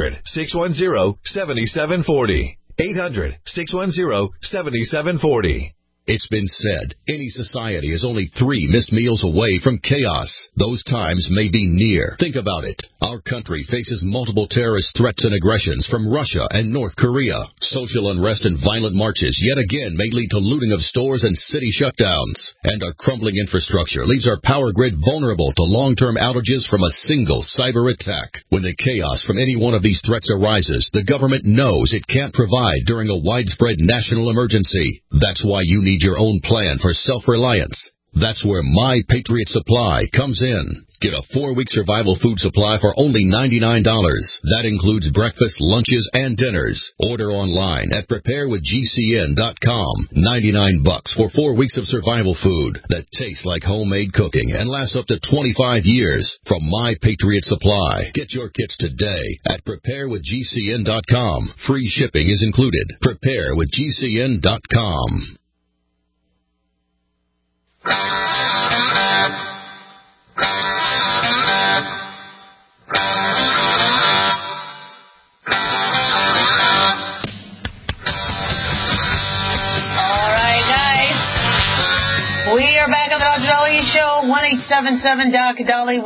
S5: 800-610-7740. 800-610-7740.
S21: It's been said, any society is only 3 missed meals away from chaos. Those times may be near. Think about it. Our country faces multiple terrorist threats and aggressions from Russia and North Korea. Social unrest and violent marches yet again may lead to looting of stores and city shutdowns. And our crumbling infrastructure leaves our power grid vulnerable to long-term outages from a single cyber attack. When the chaos from any one of these threats arises, the government knows it can't provide during a widespread national emergency. That's why you need your own plan for self-reliance. That's where My Patriot Supply comes in. Get a 4-week survival food supply for only $99. That includes breakfast, lunches, and dinners. Order online at preparewithgcn.com. $99 for 4 weeks of survival food that tastes like homemade cooking and lasts up to 25 years from My Patriot Supply. Get your kits today at preparewithgcn.com. Free shipping is included. Preparewithgcn.com.
S4: We are back on the Dr. Dali Show, 1-877-DOC-DALI,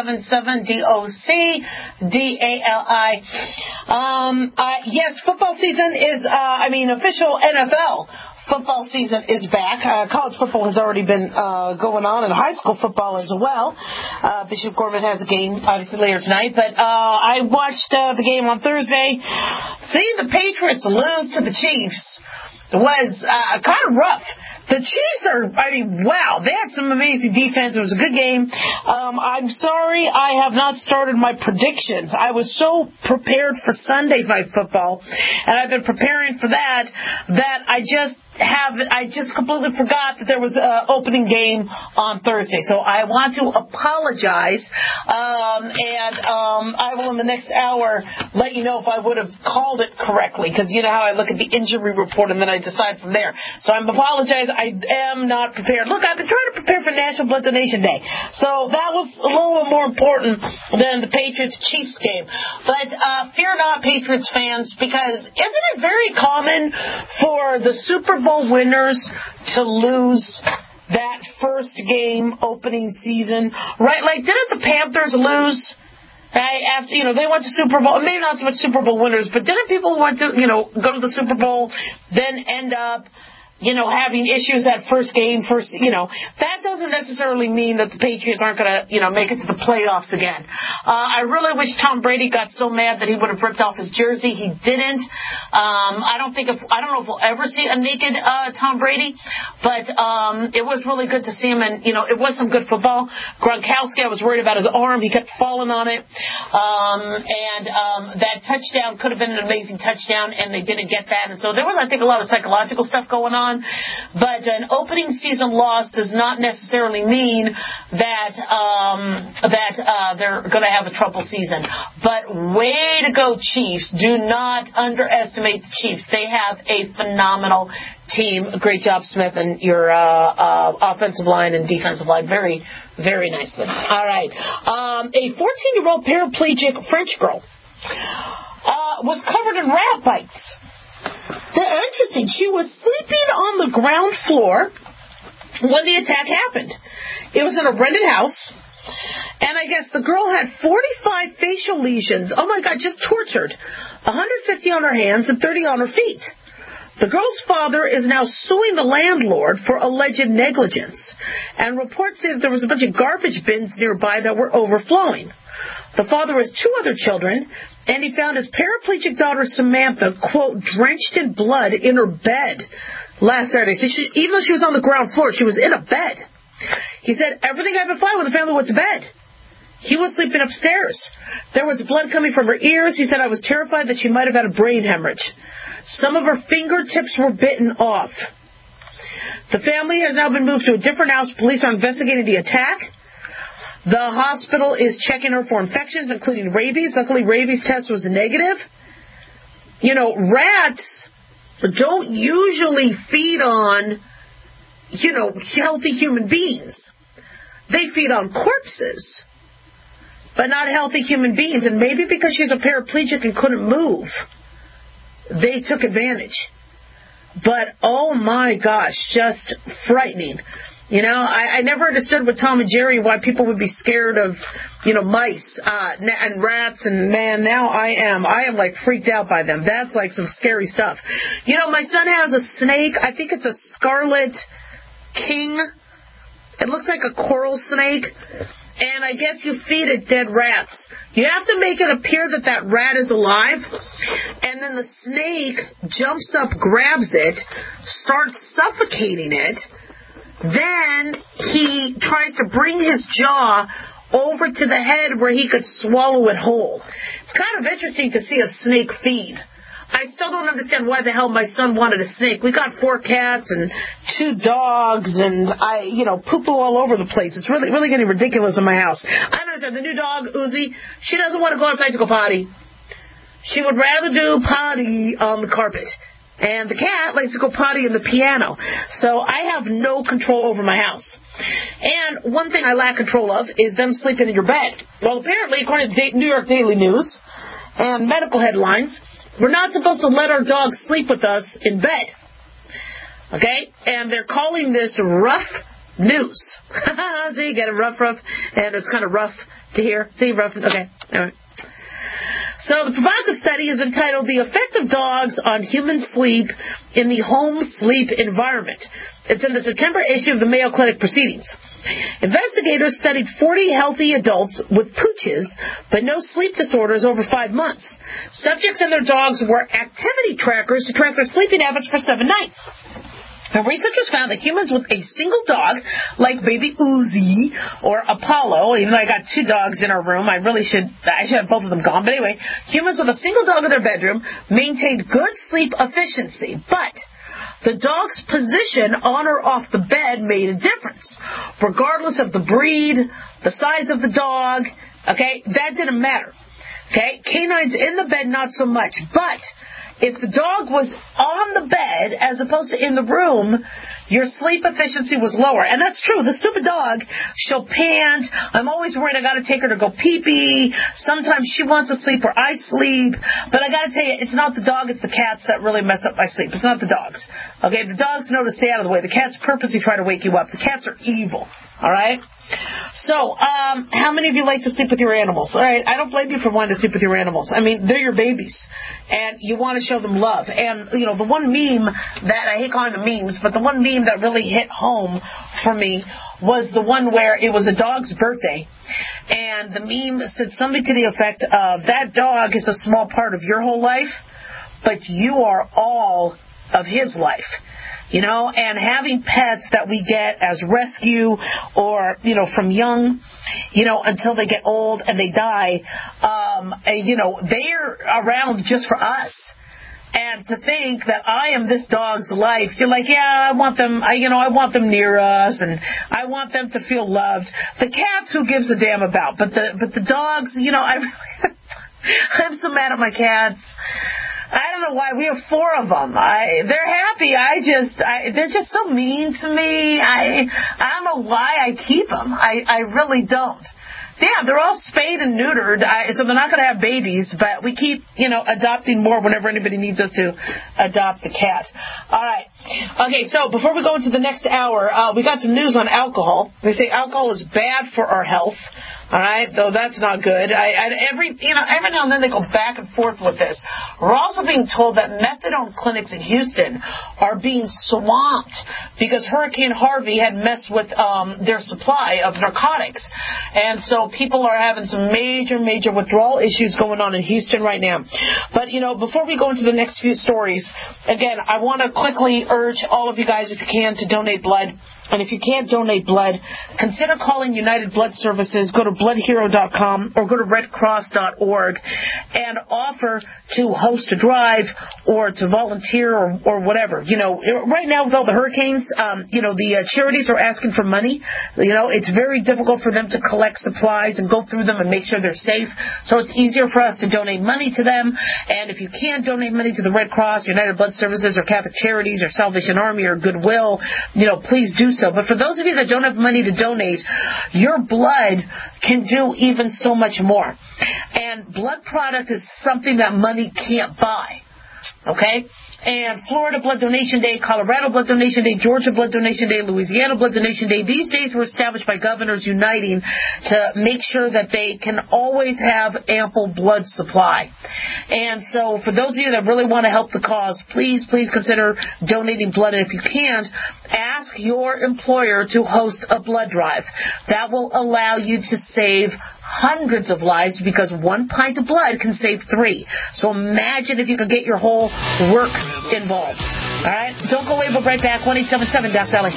S4: 1-877-DOC-DALI. Yes, football season is, official NFL Football season is back. College football has already been going on, and high school football as well. Bishop Gorman has a game, obviously, later tonight. But I watched the game on Thursday. Seeing the Patriots lose to the Chiefs was kind of rough. The Chiefs wow, they had some amazing defense. It was a good game. I'm sorry I have not started my predictions. I was so prepared for Sunday Night Football, and I've been preparing for that I just completely forgot that there was an opening game on Thursday. So I want to apologize, and I will in the next hour let you know if I would have called it correctly, because you know how I look at the injury report and then I decide from there. So I apologize. I am not prepared. Look, I've been trying to prepare for National Blood Donation Day, so that was a little bit more important than the Patriots-Chiefs game. But fear not, Patriots fans, because isn't it very common for the Super Bowl winners to lose that first game opening season, right? Like, didn't the Panthers lose? Right, after, they went to Super Bowl, maybe not so much Super Bowl winners, but didn't people want to, go to the Super Bowl, then end up, having issues that first game, that doesn't necessarily mean that the Patriots aren't going to, make it to the playoffs again. I really wish Tom Brady got so mad that he would have ripped off his jersey. He didn't. I don't know if we'll ever see a naked Tom Brady, but it was really good to see him, and it was some good football. Gronkowski, I was worried about his arm. He kept falling on it, and that touchdown could have been an amazing touchdown, and they didn't get that. And so there was, I think, a lot of psychological stuff going on. But an opening season loss does not necessarily mean that they're going to have a trouble season. But way to go, Chiefs. Do not underestimate the Chiefs. They have a phenomenal team. Great job, Smith, and your offensive line and defensive line. Very, very nicely. All right. A 14-year-old paraplegic French girl was covered in rat bites. Interesting. She was sleeping on the ground floor when the attack happened. It was in a rented house, and I guess the girl had 45 facial lesions. Oh, my God, just tortured. 150 on her hands and 30 on her feet. The girl's father is now suing the landlord for alleged negligence, and reports say that there was a bunch of garbage bins nearby that were overflowing. The father has 2 other children, and he found his paraplegic daughter Samantha, quote, drenched in blood in her bed last Saturday. So even though she was on the ground floor, she was in a bed. He said, everything had been fine when the family went to bed. He was sleeping upstairs. There was blood coming from her ears. He said, I was terrified that she might have had a brain hemorrhage. Some of her fingertips were bitten off. The family has now been moved to a different house. Police are investigating the attack. The hospital is checking her for infections, including rabies. Luckily, rabies test was negative. Rats don't usually feed on, healthy human beings. They feed on corpses, but not healthy human beings. And maybe because she's a paraplegic and couldn't move, they took advantage. But, oh my gosh, just frightening. I never understood with Tom and Jerry why people would be scared of, mice and rats, and man, now I am like freaked out by them. That's like some scary stuff. My son has a snake. I think it's a scarlet king. It looks like a coral snake, and I guess you feed it dead rats. You have to make it appear that rat is alive, and then the snake jumps up, grabs it, starts suffocating it. Then he tries to bring his jaw over to the head where he could swallow it whole. It's kind of interesting to see a snake feed. I still don't understand why the hell my son wanted a snake. We got 4 cats and 2 dogs, and I, poo-poo all over the place. It's really, really getting ridiculous in my house. I don't understand. The new dog, Uzi, she doesn't want to go outside to go potty. She would rather do potty on the carpet. And the cat likes to go potty in the piano. So I have no control over my house. And one thing I lack control of is them sleeping in your bed. Well, apparently, according to New York Daily News and medical headlines, we're not supposed to let our dogs sleep with us in bed. Okay? And they're calling this rough news. See, you get it, rough, and it's kind of rough to hear. See, rough, okay. All right. So the provocative study is entitled The Effect of Dogs on Human Sleep in the Home Sleep Environment. It's in the September issue of the Mayo Clinic Proceedings. Investigators studied 40 healthy adults with pooches, but no sleep disorders over 5 months. Subjects and their dogs wore activity trackers to track their sleeping habits for 7 nights. And researchers found that humans with a single dog, like baby Uzi or Apollo, even though I got 2 dogs in our room, I should have both of them gone. But anyway, humans with a single dog in their bedroom maintained good sleep efficiency, but the dog's position on or off the bed made a difference. Regardless of the breed, the size of the dog, okay, that didn't matter. Okay, canines in the bed, not so much. But if the dog was on the bed as opposed to in the room, your sleep efficiency was lower. And that's true. The stupid dog, she'll pant. I'm always worried I got to take her to go pee-pee. Sometimes she wants to sleep or I sleep. But I got to tell you, it's not the dog, it's the cats that really mess up my sleep. It's not the dogs. Okay, the dogs know to stay out of the way. The cats purposely try to wake you up. The cats are evil. All right? So, how many of you like to sleep with your animals? All right, I don't blame you for wanting to sleep with your animals. I mean, they're your babies, and you want to show them love. And, you know, the one meme that, I hate calling them memes, but the one meme that really hit home for me was the one where it was a dog's birthday, and the meme said something to the effect of, that dog is a small part of your whole life, but you are all of his life. You know, and having pets that we get as rescue or, you know, from young, you know, until they get old and they die, you know, they're around just for us. And to think that I am this dog's life, you're like, yeah, I want them, I want them near us, and I want them to feel loved. The cats, who gives a damn about? But the dogs, you know, I'm so mad at my cats. I don't know why. We have 4 of them. They're happy. They're just so mean to me. I don't know why I keep them. I really don't. Yeah, they're all spayed and neutered, so they're not going to have babies, but we keep, you know, adopting more whenever anybody needs us to adopt the cat. All right. Okay, so before we go into the next hour, we got some news on alcohol. They say alcohol is bad for our health. All right, though that's not good. Every now and then they go back and forth with this. We're also being told that methadone clinics in Houston are being swamped because Hurricane Harvey had messed with their supply of narcotics. And so people are having some major withdrawal issues going on in Houston right now. But, you know, before we go into the next few stories, again, I want to quickly urge all of you guys, if you can, to donate blood. And if you can't donate blood, consider calling United Blood Services. Go to bloodhero.com or go to redcross.org and offer to host a drive or to volunteer or whatever. You know, right now with all the hurricanes, you know, the charities are asking for money. You know, it's very difficult for them to collect supplies and go through them and make sure they're safe. So it's easier for us to donate money to them. And if you can't donate money to the Red Cross, United Blood Services, or Catholic Charities, or Salvation Army, or Goodwill, you know, please do so. But for those of you that don't have money to donate, your blood can do even so much more. And blood product is something that money can't buy. Okay? And Florida Blood Donation Day, Colorado Blood Donation Day, Georgia Blood Donation Day, Louisiana Blood Donation Day. These days were established by governors uniting to make sure that they can always have ample blood supply. And so for those of you that really want to help the cause, please consider donating blood. And if you can't, ask your employer to host a blood drive. That will allow you to save hundreds of lives, because 1 pint of blood can save 3. So imagine if you could get your whole work involved. All right? Don't go away. We'll be right back. 1-877 Doc Valley.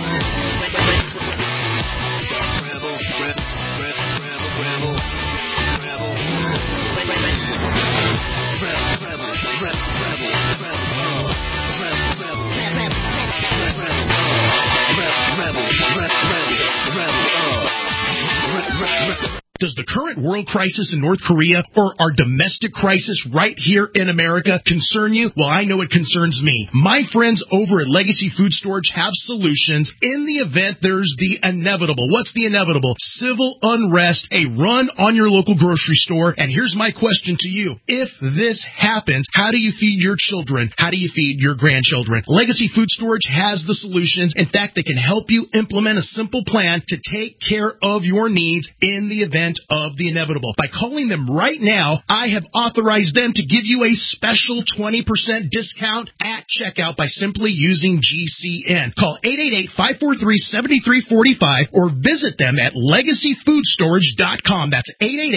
S2: Does the current world crisis in North Korea or our domestic crisis right here in America concern you? Well, I know it concerns me. My friends over at Legacy Food Storage have solutions in the event there's the inevitable. What's the inevitable? Civil unrest, a run on your local grocery store. And here's my question to you. If this happens, how do you feed your children? How do you feed your grandchildren? Legacy Food Storage has the solutions. In fact, they can help you implement a simple plan to take care of your needs in the event of the inevitable. By calling them right now, I have authorized them to give you a special 20% discount at checkout by simply using GCN. Call 888-543-7345 or visit them at LegacyFoodStorage.com. That's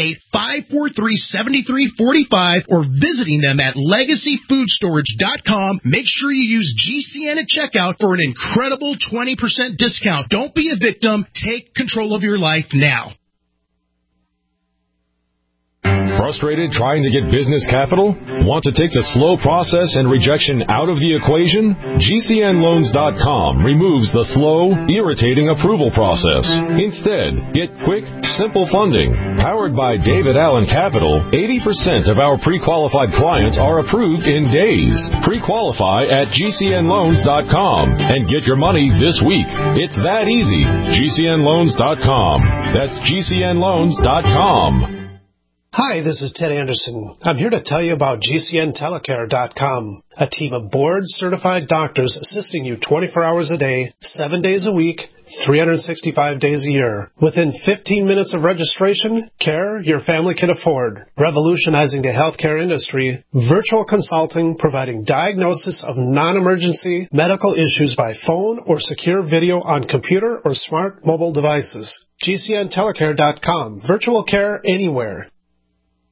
S2: 888-543-7345 or visiting them at LegacyFoodStorage.com. Make sure you use GCN at checkout for an incredible 20% discount. Don't be a victim. Take control of your life now.
S3: Frustrated trying to get business capital? Want to take the slow process and rejection out of the equation? GCNLoans.com removes the slow, irritating approval process. Instead, get quick, simple funding. Powered by David Allen Capital, 80% of our pre-qualified clients are approved in days. Pre-qualify at GCNLoans.com and get your money this week. It's that easy. GCNLoans.com. That's GCNLoans.com.
S8: Hi, this is Ted Anderson. I'm here to tell you about GCNTelecare.com, a team of board-certified doctors assisting you 24 hours a day, 7 days a week, 365 days a year. Within 15 minutes of registration, care your family can afford. Revolutionizing the healthcare industry, virtual consulting providing diagnosis of non-emergency medical issues by phone or secure video on computer or smart mobile devices. GCNTelecare.com. Virtual care anywhere.